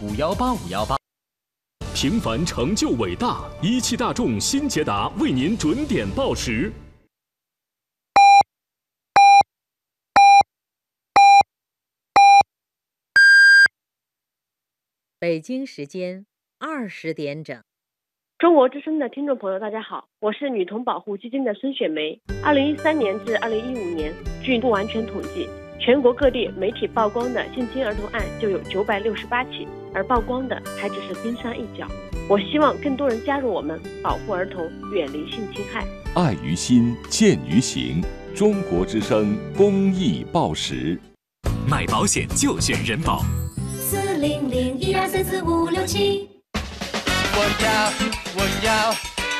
518-518。 平凡成就伟大，一汽大众新捷达为您准点报时。 北京时间20点整。 中国之声的听众朋友，大家好，我是女童保护基金的孙雪梅。2013年至2015年，据不完全统计，全国各地媒体曝光的性侵儿童案就有968起，而曝光的还只是冰山一角。我希望更多人加入我们，保护儿童，远离性侵害。 爱于心，见于行。中国之声公益报时。 买保险就选人保。 400-1234-567。 我要，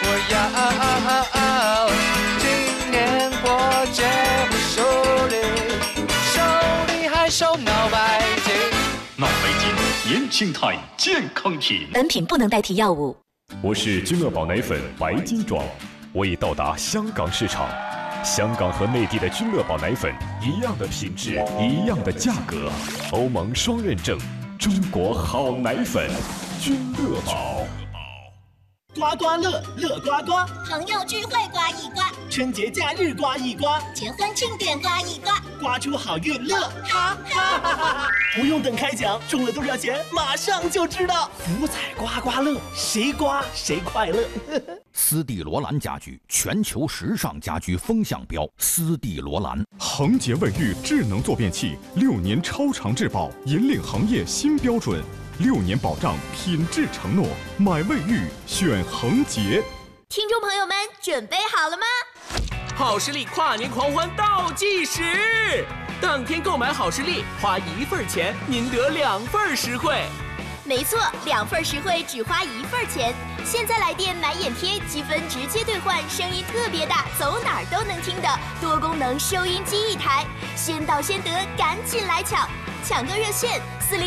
今年过节不收礼，收礼还收脑白金。 脑白金，年轻态，健康体。 本品不能代替药物。 我是君乐宝奶粉白金装，我已到达香港市场。香港和内地的君乐宝奶粉一样的品质，一样的价格，欧盟双认证，中国好奶粉，君乐宝。 刮刮乐，乐刮刮， 朋友聚会刮一刮， 春节假日刮一刮， 结婚庆典刮一刮， 刮出好运乐，哈哈哈哈！不用等开奖，中了多少钱马上就知道。福彩刮刮乐，谁刮谁快乐。 斯蒂罗兰家居，全球时尚家居风向标。斯蒂罗兰， 恒洁卫浴智能坐便器，6年超长质保，引领行业新标准。6年保障，品质承诺，买卫浴选恒洁。 听众朋友们，准备好了吗？ 好视力跨年狂欢倒计时，当天购买好视力，花1份钱，您得2份实惠。 没错，2份实惠只花1份钱。现在来电买眼贴，积分直接兑换声音特别大，走哪儿都能听的多功能收音机1台，先到先得，赶紧来抢！抢购热线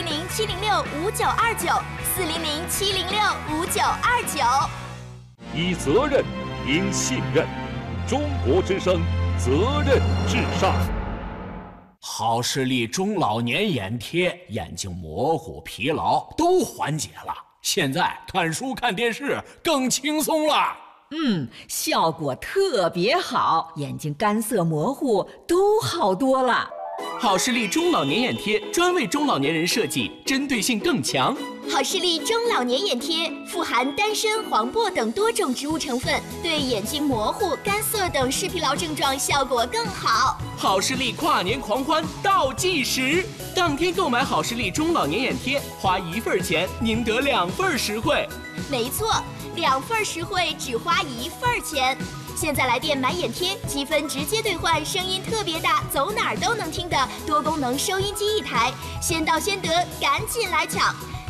400-706-5929，400-706-5929。 以责任，因信任，中国之声，责任至上。 好视力中老年眼贴，眼睛模糊、疲劳都缓解了。现在看书看电视更轻松了。 效果特别好，眼睛干涩模糊都好多了。 好视力中老年眼贴专为中老年人设计，针对性更强。 好视力中老年眼贴富含丹参、黄柏等多种植物成分，对眼睛模糊、干涩等视疲劳症状效果更好。 好视力跨年狂欢倒计时，当天购买好视力中老年眼贴，花1份钱，您得2份实惠。 没错，2份实惠只花1份钱。现在来电买眼贴，积分直接兑换声音特别大，走哪儿都能听的多功能收音机1台，先到先得，赶紧来抢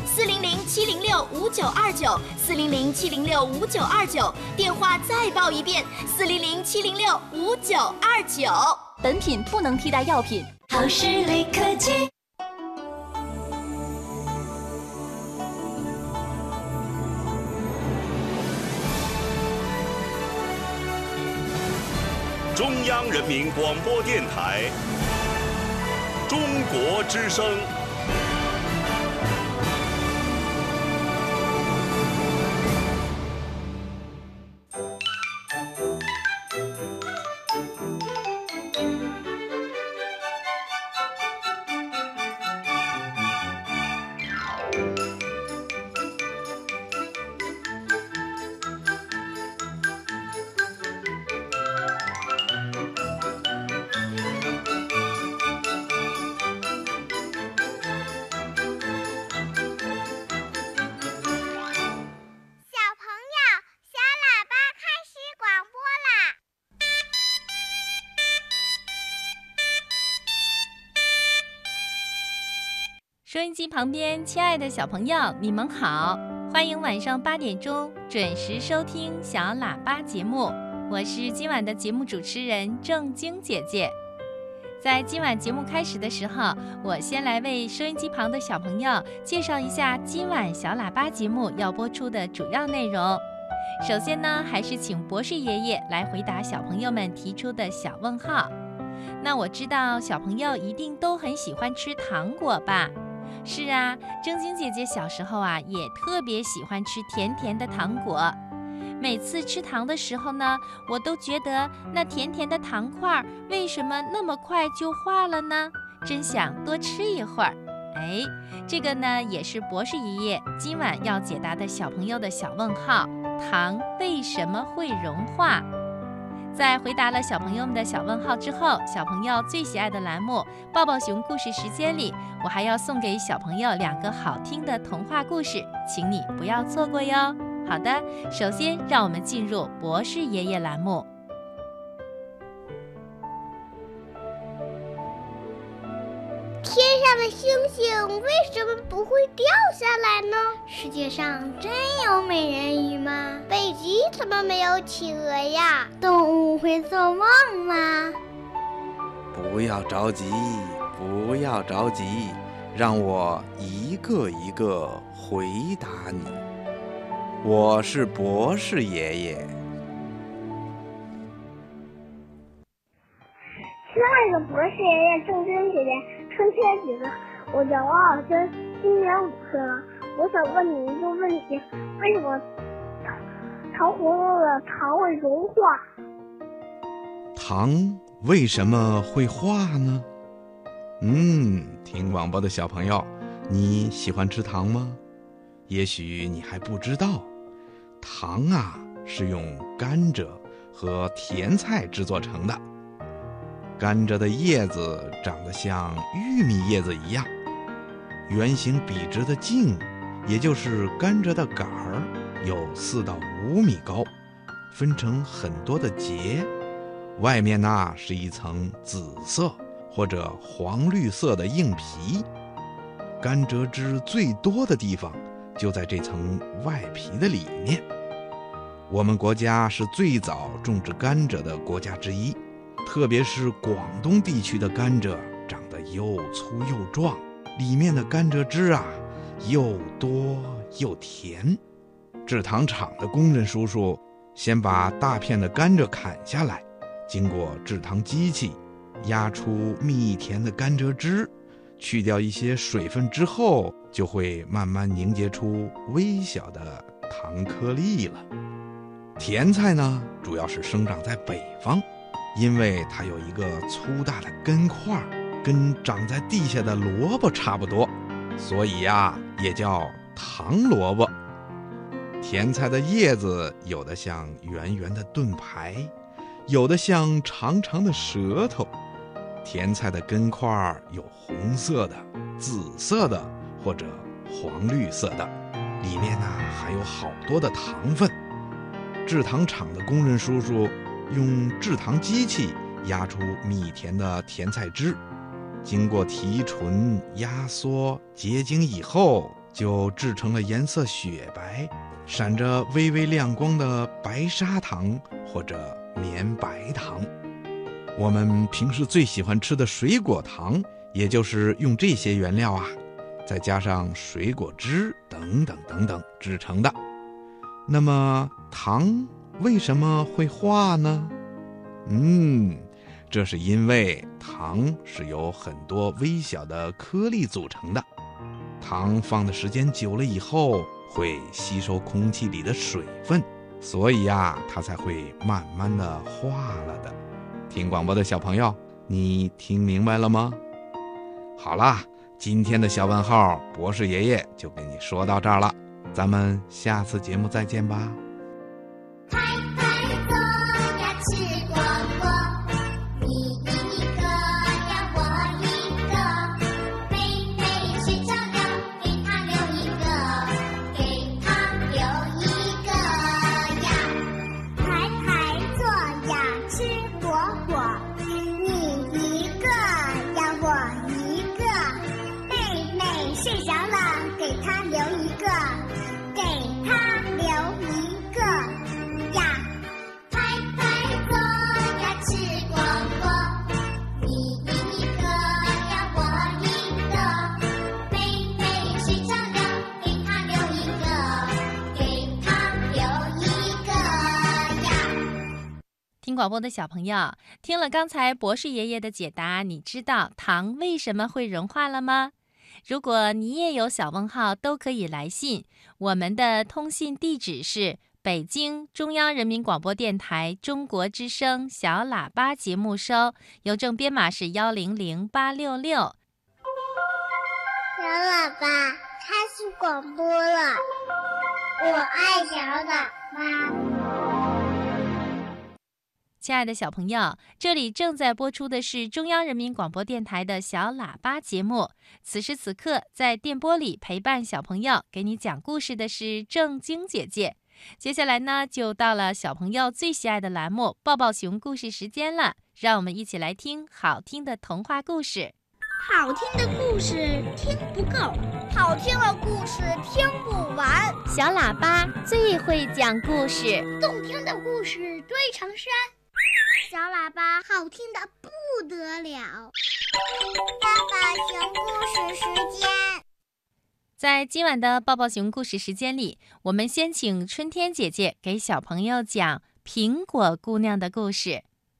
！400-706-5929，400-706-5929，电话再报一遍，400-706-5929。 本品不能替代药品。 好视力科技。 中央人民广播电台，中国之声。 收音机旁边，亲爱的小朋友，你们好！欢迎晚上8点钟准时收听小喇叭节目，我是今晚的节目主持人郑晶姐姐。在今晚节目开始的时候，我先来为收音机旁的小朋友介绍一下今晚小喇叭节目要播出的主要内容。首先呢，还是请博士爷爷来回答小朋友们提出的小问号。那我知道小朋友一定都很喜欢吃糖果吧？ 是啊，正晶姐姐小时候啊，也特别喜欢吃甜甜的糖果。每次吃糖的时候呢，我都觉得那甜甜的糖块为什么那么快就化了呢？真想多吃一会儿。哎，这个呢也是博士爷爷今晚要解答的小朋友的小问号：糖为什么会融化？在回答了小朋友们的小问号之后，小朋友最喜爱的栏目抱抱熊故事时间里，我还要送给小朋友2个好听的童话故事，请你不要错过哟。好的，首先让我们进入博士爷爷栏目。 天上的星星为什么不会掉下来呢？世界上真有美人鱼吗？北极怎么没有企鹅呀？动物会做梦吗？ 不要着急，不要着急，让我一个一个回答你。我是博士爷爷。 亲爱的博士爷爷、正真姐姐、春天姐姐，我叫王小珍，今年5岁了。我想问你一个问题：为什么糖葫芦的糖会融化？ 糖为什么会化呢？听广播的小朋友，你喜欢吃糖吗？也许你还不知道，糖啊是用甘蔗和甜菜制作成的。甘蔗的叶子长得像玉米叶子一样，圆形笔直的茎，也就是甘蔗的杆儿，有4到5米高，分成很多的节，外面呢是一层紫色或者黄绿色的硬皮。甘蔗汁最多的地方就在这层外皮的里面。我们国家是最早种植甘蔗的国家之一，特别是广东地区的甘蔗长得又粗又壮，里面的甘蔗汁啊又多又甜。制糖厂的工人叔叔先把大片的甘蔗砍下来，经过制糖机器压出蜜甜的甘蔗汁，去掉一些水分之后，就会慢慢凝结出微小的糖颗粒了。甜菜呢，主要是生长在北方，因为它有一个粗大的根块，跟长在地下的萝卜差不多，所以呀，也叫糖萝卜。甜菜的叶子有的像圆圆的盾牌，有的像长长的舌头。甜菜的根块有红色的、紫色的或者黄绿色的，里面呢还有好多的糖分。制糖厂的工人叔叔用制糖机器压出蜜甜的甜菜汁，经过提纯、压缩、结晶以后，就制成了颜色雪白、闪着微微亮光的白砂糖或者绵白糖。我们平时最喜欢吃的水果糖，也就是用这些原料啊，再加上水果汁等等等等制成的。那么糖为什么会化呢？这是因为糖是由很多微小的颗粒组成的，糖放的时间久了以后，会吸收空气里的水分，所以呀，它才会慢慢的化了的。听广播的小朋友，你听明白了吗？好啦，今天的小问号，博士爷爷就跟你说到这儿了，咱们下次节目再见吧。 拍拍坐呀，吃果果，你一个呀，我一个，妹妹睡着了，给她留一个，给她留一个呀。拍拍坐呀，吃果果，你一个呀，我一个，妹妹睡着了，给她留一个，给她留一个呀。拍拍坐呀，吃果果，你一个呀，我一个，妹妹睡着了，给她留一个，给她留一个呀。 听广播的小朋友，听了刚才博士爷爷的解答，你知道糖为什么会融化了吗？ 如果你也有小问号，都可以来信。我们的通信地址是北京中央人民广播电台中国之声小喇叭节目收，邮政编码是100866。 小喇叭开始广播了，我爱小喇叭。 亲爱的小朋友，这里正在播出的是中央人民广播电台的小喇叭节目。此时此刻，在电波里陪伴小朋友给你讲故事的是正晶姐姐。接下来呢，就到了小朋友最喜爱的栏目抱抱熊故事时间了，让我们一起来听好听的童话故事。 好听的故事听不够，好听的故事听不完。 小喇叭最会讲故事， 动听的故事堆成山。小喇叭好听的不得了。抱抱熊故事时间。 在今晚的抱抱熊故事时间里，我们先请春天姐姐给小朋友讲苹果姑娘的故事。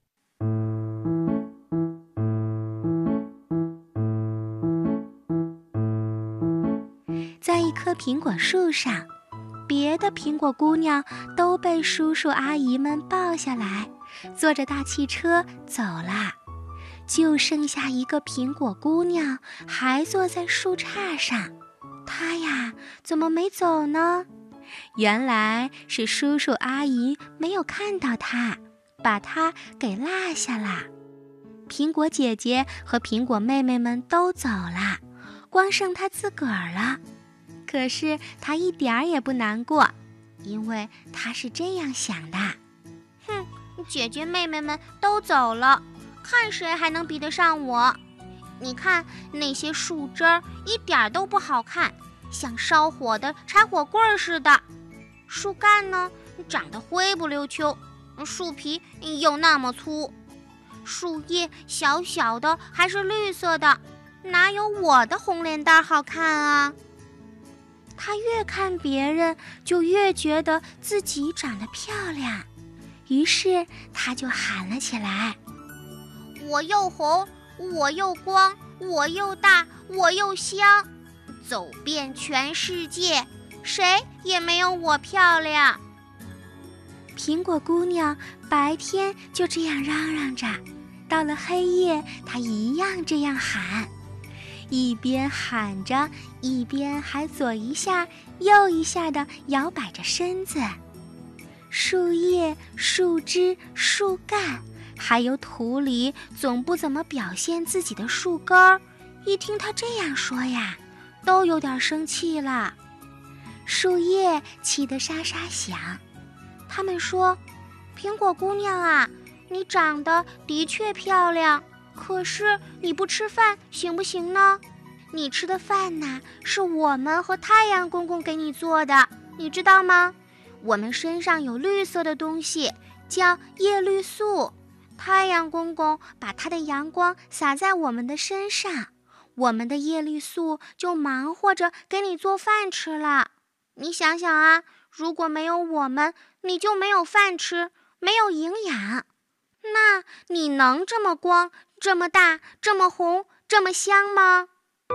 在一棵苹果树上，别的苹果姑娘都被叔叔阿姨们抱下来，坐着大汽车走了，就剩下一个苹果姑娘还坐在树杈上。她呀，怎么没走呢？原来是叔叔阿姨没有看到她，把她给落下了。苹果姐姐和苹果妹妹们都走了，光剩她自个儿了。可是她一点儿也不难过，因为她是这样想的： 哼，姐姐妹妹们都走了，看谁还能比得上我？你看那些树枝儿一点都不好看，像烧火的柴火棍似的。树干呢，长得灰不溜秋，树皮又那么粗，树叶小小的，还是绿色的，哪有我的红脸蛋好看啊？ 她越看别人，就越觉得自己长得漂亮，于是她就喊了起来： 我又红，我又光，我又大，我又香，走遍全世界，谁也没有我漂亮。 苹果姑娘白天就这样嚷嚷着，到了黑夜，她一样这样喊，一边喊着，一边还左一下右一下地摇摆着身子。树叶、树枝、树干，还有土里总不怎么表现自己的树根儿，一听她这样说呀，都有点生气了。树叶气得沙沙响，他们说：苹果姑娘啊，你长得的确漂亮，可是你不吃饭行不行呢？你吃的饭呐，是我们和太阳公公给你做的，你知道吗？我们身上有绿色的东西，叫叶绿素。太阳公公把他的阳光洒在我们的身上，我们的叶绿素就忙活着给你做饭吃了。你想想啊，如果没有我们，你就没有饭吃，没有营养。那你能这么光、这么大、这么红、这么香吗？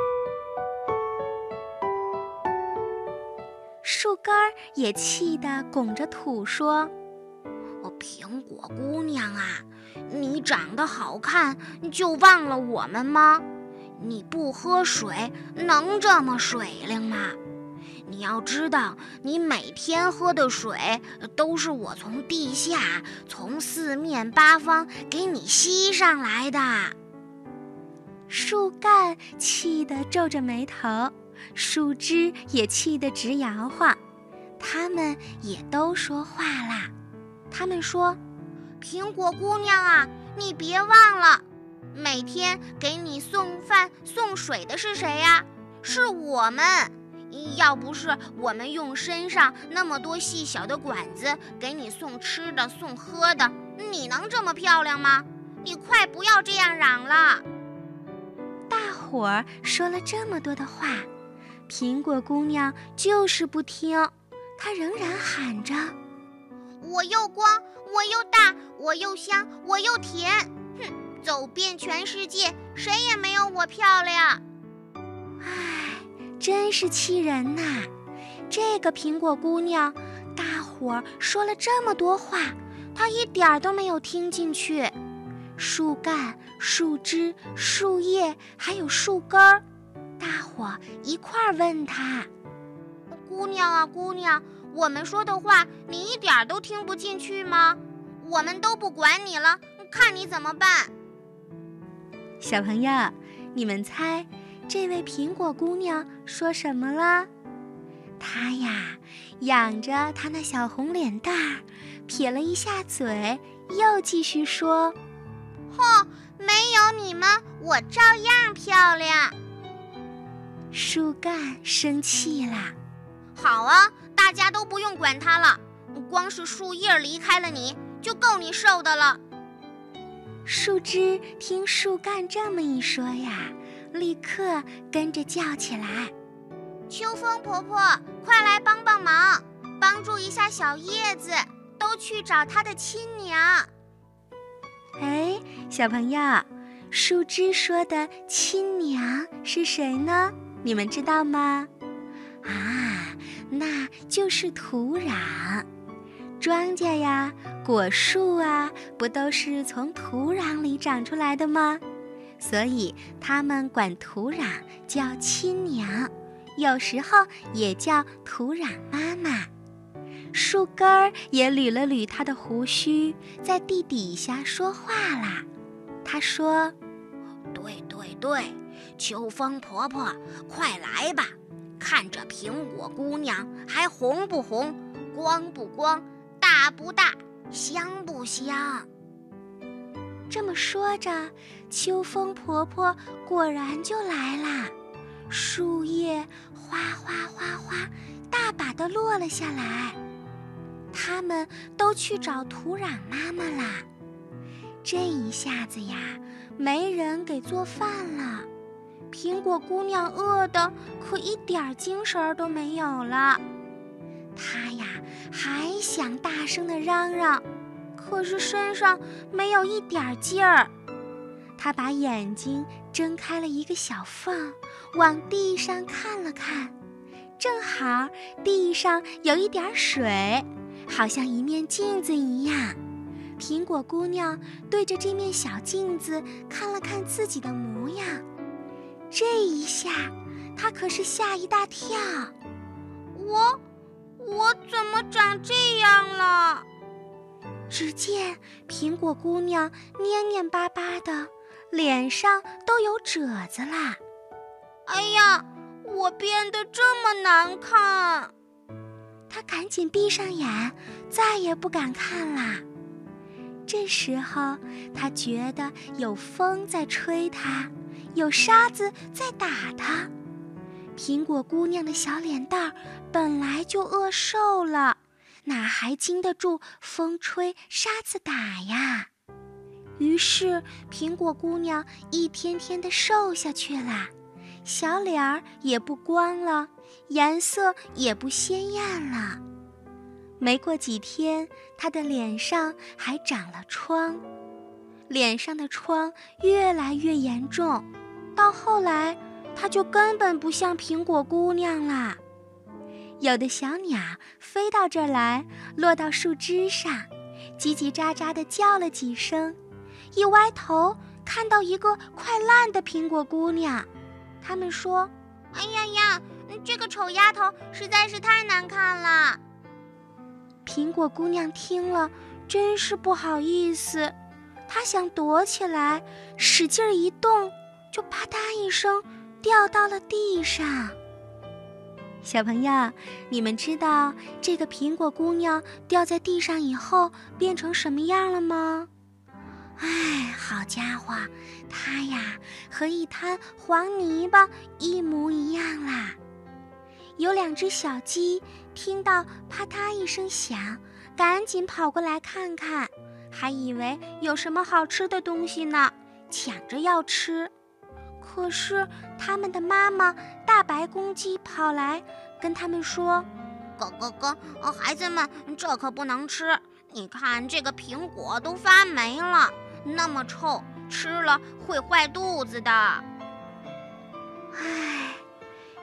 树根儿也气得拱着土说：苹果姑娘啊，你长得好看就忘了我们吗？你不喝水能这么水灵吗？你要知道，你每天喝的水都是我从地下、从四面八方给你吸上来的。树干气得皱着眉头，树枝也气得直摇晃，他们也都说话啦。他们说：苹果姑娘啊，你别忘了，每天给你送饭送水的是谁呀？是我们。要不是我们用身上那么多细小的管子给你送吃的送喝的，你能这么漂亮吗？你快不要这样嚷了。大伙儿说了这么多的话，苹果姑娘就是不听，她仍然喊着：我又光，我又大，我又香，我又甜，哼，走遍全世界，谁也没有我漂亮。唉， 真是气人呐！这个苹果姑娘，大伙儿说了这么多话，她一点儿都没有听进去。树干、树枝、树叶，还有树根儿，大伙儿一块儿问她：“ 姑娘啊，姑娘，我们说的话你一点儿都听不进去吗？我们都不管你了，看你怎么办？” 小朋友，你们猜这位苹果姑娘说什么了？她呀，仰着她那小红脸蛋儿，撇了一下嘴，又继续说：“ 哼，没有你们，我照样漂亮。” 树干生气啦：“ 好啊，大家都不用管它了，光是树叶离开了你，就够你受的了。” 树枝听树干这么一说呀，立刻跟着叫起来：“ 秋风婆婆，快来帮帮忙，帮助一下小叶子，都去找她的亲娘。” 哎，小朋友，树枝说的亲娘是谁呢？你们知道吗？啊，那就是土壤。庄稼呀，果树啊，不都是从土壤里长出来的吗？所以他们管土壤叫亲娘，有时候也叫土壤妈妈。树根儿也捋了捋他的胡须，在地底下说话啦。他说：“ 对，秋风婆婆，快来吧，看这苹果姑娘还红不红，光不光，大不大，香不香？” 这么说着，秋风婆婆果然就来啦。树叶哗哗哗哗，大把的落了下来。他们都去找土壤妈妈啦。这一下子呀，没人给做饭了。苹果姑娘饿得可一点精神都没有了。她呀，还想大声地嚷嚷，可是身上没有一点劲儿。她把眼睛睁开了一个小缝，往地上看了看，正好地上有一点水，好像一面镜子一样。苹果姑娘对着这面小镜子看了看自己的模样，这一下她可是吓一大跳。我怎么长这样了？只见苹果姑娘蔫蔫巴巴的，脸上都有褶子啦。 哎呀，我变得这么难看！ 她赶紧闭上眼，再也不敢看啦。这时候，她觉得有风在吹她，有沙子在打她。苹果姑娘的小脸蛋儿本来就饿瘦了，哪还经得住风吹沙子打呀？于是苹果姑娘一天天地瘦下去了，小脸儿也不光了，颜色也不鲜艳了。没过几天，她的脸上还长了疮，脸上的疮越来越严重，到后来她就根本不像苹果姑娘啦。有的小鸟飞到这儿来，落到树枝上，叽叽喳喳地叫了几声，一歪头看到一个快烂的苹果姑娘，他们说：“ 哎呀呀，这个丑丫头实在是太难看了。” 苹果姑娘听了，真是不好意思，她想躲起来，使劲一动，就啪嗒一声掉到了地上。小朋友，你们知道这个苹果姑娘掉在地上以后变成什么样了吗？哎，好家伙，她呀和一滩黄泥巴一模一样啦。有两只小鸡听到啪嗒一声响，赶紧跑过来看看，还以为有什么好吃的东西呢，抢着要吃。可是他们的妈妈大白公鸡跑来跟他们说：“ 咯，孩子们，这可不能吃，你看这个苹果都发霉了，那么臭，吃了会坏肚子的。” 唉，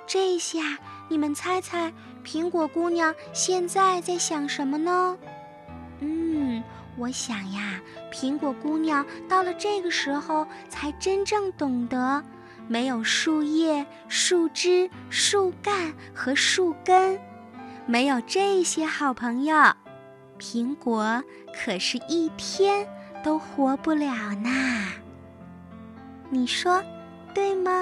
这下你们猜猜，苹果姑娘现在在想什么呢？我想呀，苹果姑娘到了这个时候才真正懂得，没有树叶、树枝、树干和树根，没有这些好朋友，苹果可是一天都活不了呢。你说对吗？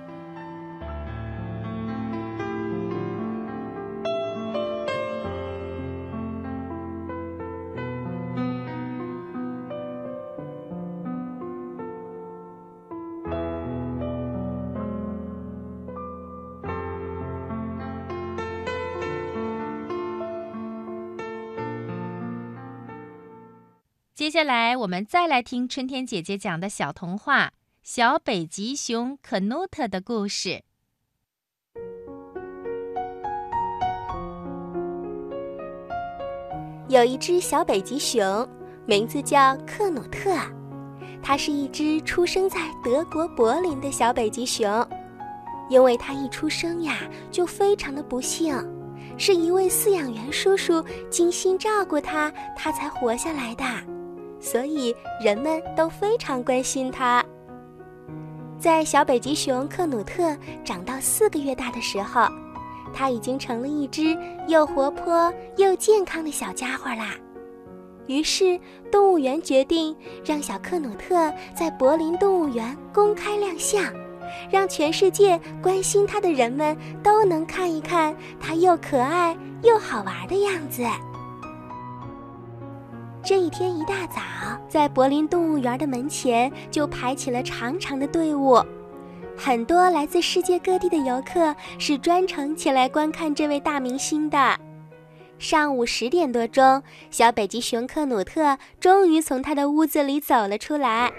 接下来我们再来听春天姐姐讲的小童话《小北极熊可努特的故事》。 有一只小北极熊，名字叫克努特，它是一只出生在德国柏林的小北极熊。因为它一出生呀就非常的不幸，是一位饲养员叔叔精心照顾它，它才活下来的，所以人们都非常关心它。在小北极熊克努特长到4个月大的时候，它已经成了一只又活泼又健康的小家伙啦。于是动物园决定让小克努特在柏林动物园公开亮相，让全世界关心它的人们都能看一看它又可爱又好玩的样子。这一天一大早，在柏林动物园的门前就排起了长长的队伍，很多来自世界各地的游客是专程前来观看这位大明星的。上午10点多钟，小北极熊克努特终于从他的屋子里走了出来。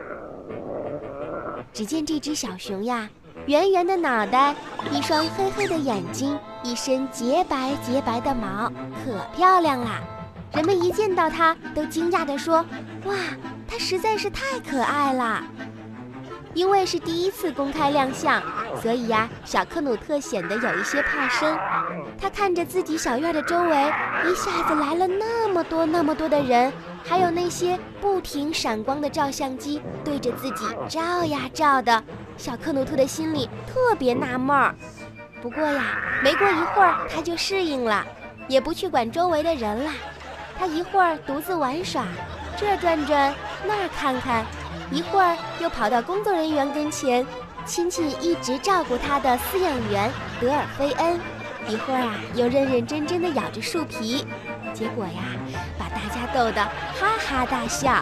只见这只小熊呀，圆圆的脑袋，一双黑黑的眼睛，一身洁白洁白的毛，可漂亮啦！人们一见到它都惊讶地说：哇，它实在是太可爱了。因为是第一次公开亮相，所以呀，小克努特显得有一些怕生。他看着自己小院的周围，一下子来了那么多的人，还有那些不停闪光的照相机对着自己照呀照的，小克努特的心里特别纳闷儿。不过呀，没过一会儿他就适应了，也不去管周围的人了。他一会儿独自玩耍，这转转那儿看看，一会儿又跑到工作人员跟前，亲亲一直照顾他的饲养员德尔菲恩，一会儿啊又认认真真地咬着树皮，结果呀把大家逗得哈哈大笑。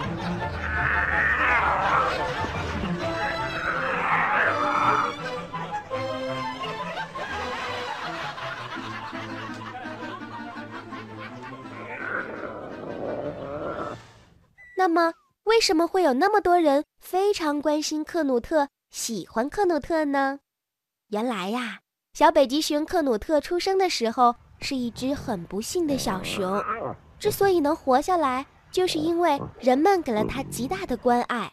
那么为什么会有那么多人非常关心克努特，喜欢克努特呢？原来呀，小北极熊克努特出生的时候是一只很不幸的小熊，之所以能活下来，就是因为人们给了它极大的关爱。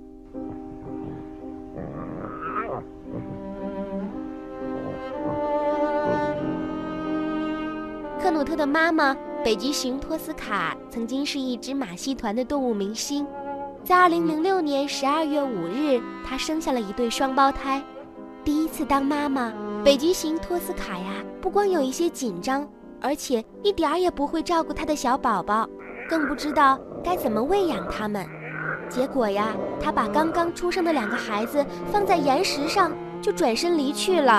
克努特的妈妈北极熊托斯卡曾经是一只马戏团的动物明星，在2006年12月5日，她生下了一对双胞胎。第一次当妈妈，北极熊托斯卡呀，不光有一些紧张，而且一点儿也不会照顾她的小宝宝，更不知道该怎么喂养他们。结果呀，她把刚刚出生的2个孩子放在岩石上，就转身离去了。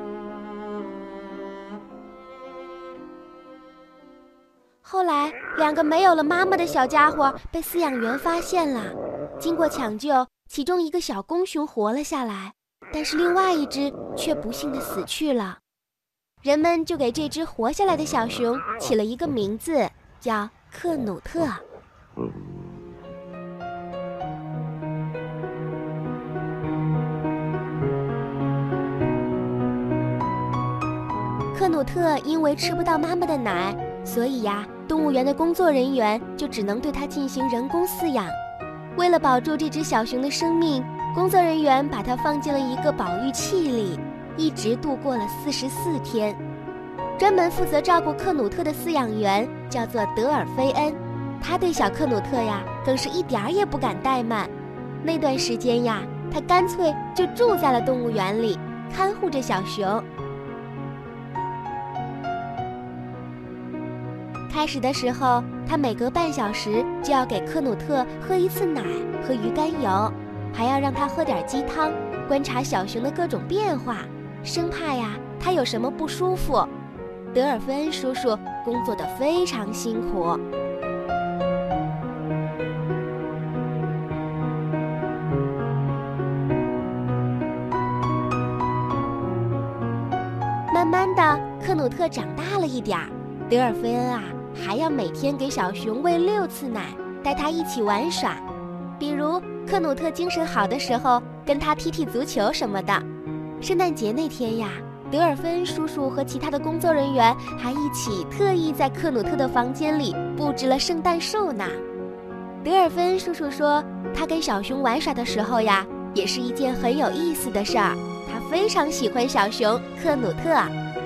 后来2个没有了妈妈的小家伙被饲养员发现了，经过抢救，其中一个小公熊活了下来，但是另外一只却不幸地死去了。人们就给这只活下来的小熊起了一个名字，叫克努特。克努特因为吃不到妈妈的奶，所以呀，动物园的工作人员就只能对它进行人工饲养。为了保住这只小熊的生命，工作人员把它放进了一个保育器里， 一直度过了44天。专门负责照顾克努特的饲养员叫做德尔菲恩，他对小克努特呀更是一点儿也不敢怠慢。那段时间呀，他干脆就住在了动物园里，看护着小熊。开始的时候，他每隔半小时就要给克努特喝一次奶和鱼肝油，还要让他喝点鸡汤，观察小熊的各种变化，生怕呀他有什么不舒服。德尔菲恩叔叔工作得非常辛苦。慢慢的，克努特长大了一点儿，德尔菲恩啊还要每天给小熊喂6次奶，带他一起玩耍。比如克努特精神好的时候，跟他踢足球什么的。圣诞节那天呀，德尔菲恩叔叔和其他的工作人员还一起特意在克努特的房间里布置了圣诞树呢。德尔菲恩叔叔说，他跟小熊玩耍的时候呀，也是一件很有意思的事儿。他非常喜欢小熊克努特。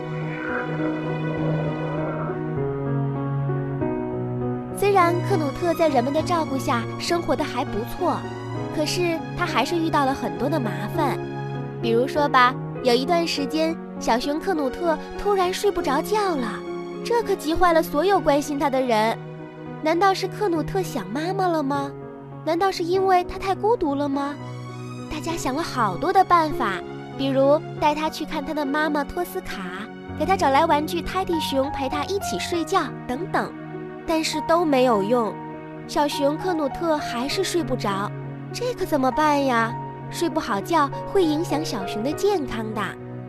虽然克努特在人们的照顾下生活得还不错，可是他还是遇到了很多的麻烦。比如说吧，有一段时间，小熊克努特突然睡不着觉了，这可急坏了所有关心他的人。难道是克努特想妈妈了吗？难道是因为他太孤独了吗？大家想了好多的办法，比如带他去看他的妈妈托斯卡，给他找来玩具泰迪熊陪他一起睡觉等等，但是都没有用。小熊克努特还是睡不着，这可怎么办呀？睡不好觉会影响小熊的健康的。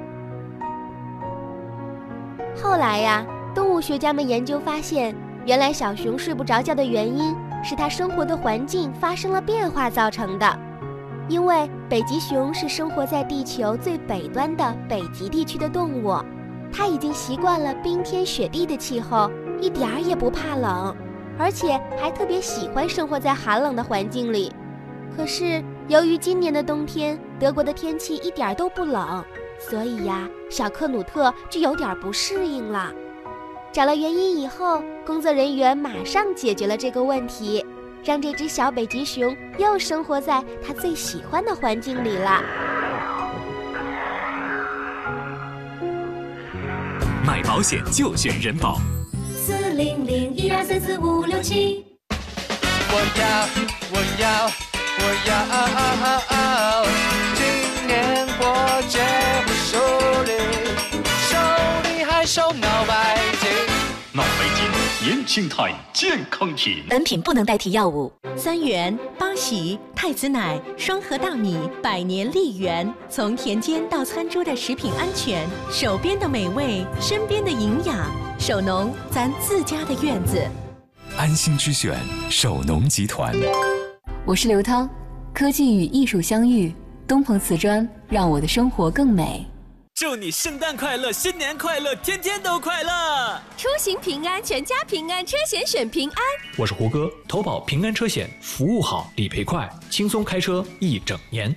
后来呀，动物学家们研究发现，原来小熊睡不着觉的原因是它生活的环境发生了变化造成的。因为北极熊是生活在地球最北端的北极地区的动物，它已经习惯了冰天雪地的气候，一点儿也不怕冷，而且还特别喜欢生活在寒冷的环境里。可是由于今年的冬天德国的天气一点都不冷，所以呀，小克努特就有点不适应了。找了原因以后，工作人员马上解决了这个问题，让这只小北极熊又生活在它最喜欢的环境里了。 买保险就选人保。 400-1234567。 我要，今年过节不收礼，收礼还收脑白金。 脑白金，年轻态健康品。 本品不能代替药物。 3元、八喜、太子奶、双核大米、百年丽源，从田间到餐桌的食品安全，手边的美味，身边的营养，手农咱自家的院子。 安心之选，手农集团。 我是刘涛，科技与艺术相遇，东鹏瓷砖让我的生活更美。 祝你圣诞快乐，新年快乐，天天都快乐！ 出行平安，全家平安，车险选平安。 我是胡歌，投保平安车险，服务好，理赔快，轻松开车一整年。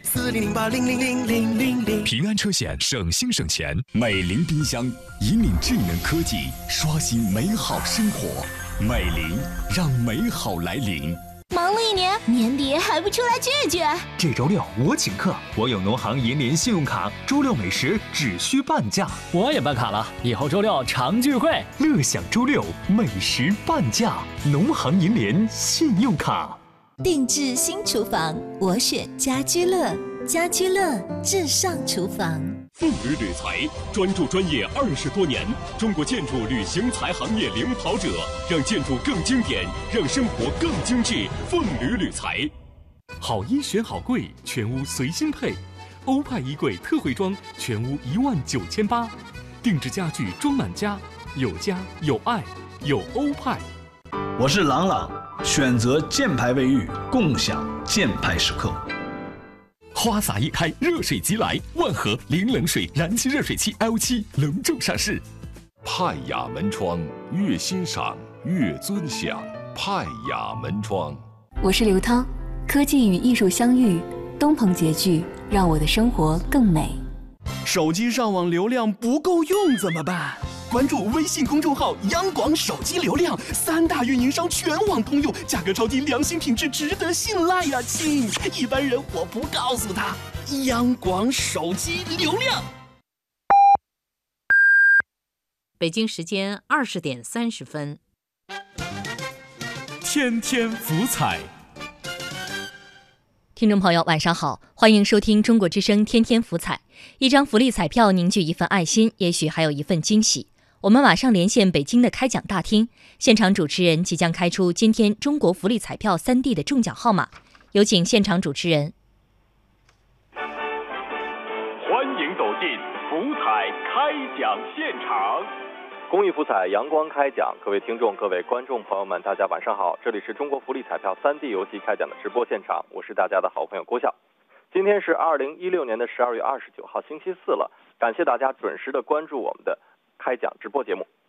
4008000000，平安车险，省心省钱。美菱冰箱引领智能科技，刷新美好生活。美菱，让美好来临。 忙了一年，年底还不出来聚聚？ 这周六我请客，我有农行银联信用卡，周六美食只需半价。 我也办卡了，以后周六常聚会， 乐享周六美食半价。农行银联信用卡。 定制新厨房，我选家居乐，家居乐至上厨房。 凤旅铝材专注专业20多年，中国建筑旅行材行业领跑者，让建筑更经典，让生活更精致。凤旅铝材，好衣选好柜，全屋随心配。欧派衣柜特惠装，全屋19800。定制家具装满家，有家有爱有欧派。 我是朗朗，选择箭牌卫浴，共享箭牌时刻。 花洒一开，热水即来，万和零冷水燃气热水器 L7 隆重上市。派雅门窗，越欣赏越尊享。派雅门窗。 我是刘涛，科技与艺术相遇，东鹏洁具让我的生活更美。 手机上网流量不够用怎么办？关注微信公众号央广手机流量，3大运营商全网通用，价格超低，良心品质值得信赖呀，亲！一般人我不告诉他。央广手机流量。 北京时间20点30分。 天天福彩。 听众朋友晚上好，欢迎收听中国之声天天福彩。一张福利彩票凝聚一份爱心，也许还有一份惊喜。我们马上连线北京的开奖大厅，现场主持人即将开出今天中国福利彩票3D 的中奖号码，有请现场主持人。 欢迎走进福彩开奖现场。 公益福彩阳光开奖，各位听众、各位观众朋友们，大家晚上好！这里是中国福利彩票3D 游戏开奖的直播现场，我是大家的好朋友郭笑。今天是2016年的12月29号，星期四了。感谢大家准时的关注我们的开奖直播节目。